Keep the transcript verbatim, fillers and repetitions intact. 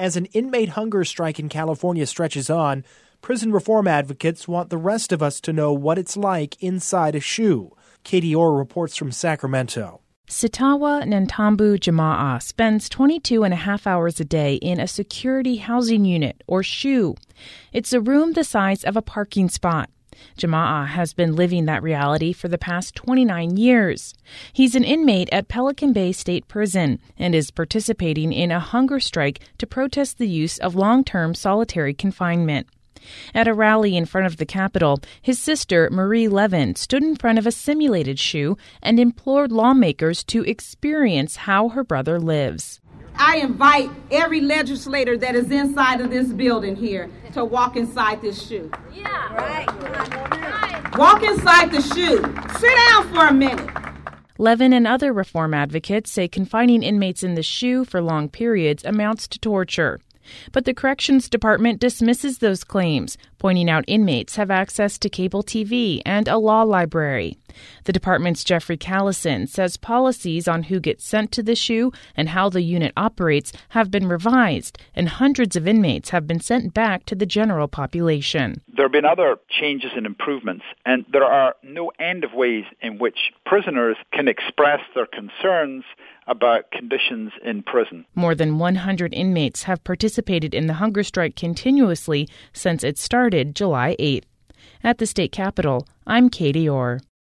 As an inmate hunger strike in California stretches on, prison reform advocates want the rest of us to know what it's like inside a SHU. Katie Orr reports from Sacramento. Sitawa Nantambu Jama'a spends twenty-two and a half hours a day in a security housing unit, or SHU. It's a room the size of a parking spot. Jama'a has been living that reality for the past twenty-nine years. He's an inmate at Pelican Bay State Prison and is participating in a hunger strike to protest the use of long-term solitary confinement. At a rally in front of the Capitol, his sister, Marie Levin, stood in front of a simulated SHU and implored lawmakers to experience how her brother lives. I invite every legislator that is inside of this building here to walk inside this SHU. Yeah, right. Walk inside the SHU. Sit down for a minute. Levin and other reform advocates say confining inmates in the SHU for long periods amounts to torture. But the Corrections Department dismisses those claims, pointing out inmates have access to cable T V and a law library. The department's Jeffrey Callison says policies on who gets sent to the SHU and how the unit operates have been revised, and hundreds of inmates have been sent back to the general population. There have been other changes and improvements, and there are no end of ways in which prisoners can express their concerns about conditions in prison. More than one hundred inmates have participated in the hunger strike continuously since it started July eighth. At the state capitol, I'm Katie Orr.